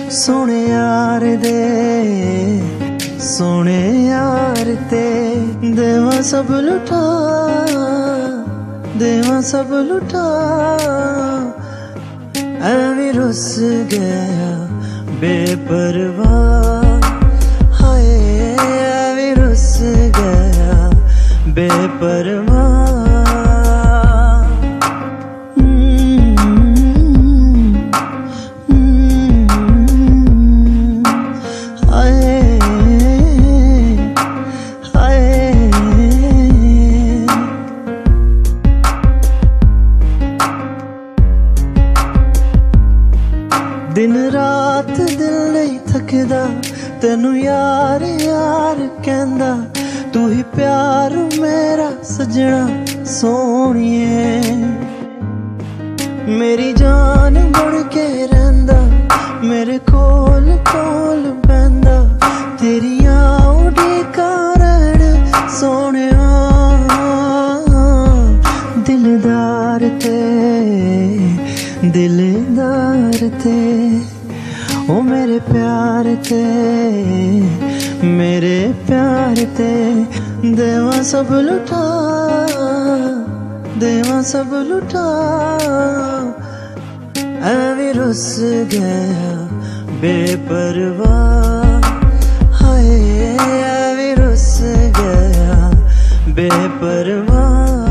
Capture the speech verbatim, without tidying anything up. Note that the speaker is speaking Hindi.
सोने यार दे सोने यार ते देवा सब लुटा देवा सब लुटा ऐवी रुस गया बेपरवाह हाय ऐवी रुस गया बेपरवाह दिन रात दिल नहीं थकदा तेनू यार यार कहंदा तू ही प्यार मेरा सजना सोहणिए मेरी जान बन के रहिंदा मेरे कोल कोल बहिंदा तेरियां उड़ीकां रहण सोहणिया दिलदार ते दिलदार ते ओ मेरे प्यार ते मेरे प्यार ते देवा सब लुटा देवा सब लुटा ऐवी रुस गया बेपरवाह हाय ऐवी रुस गया बेपरवाह।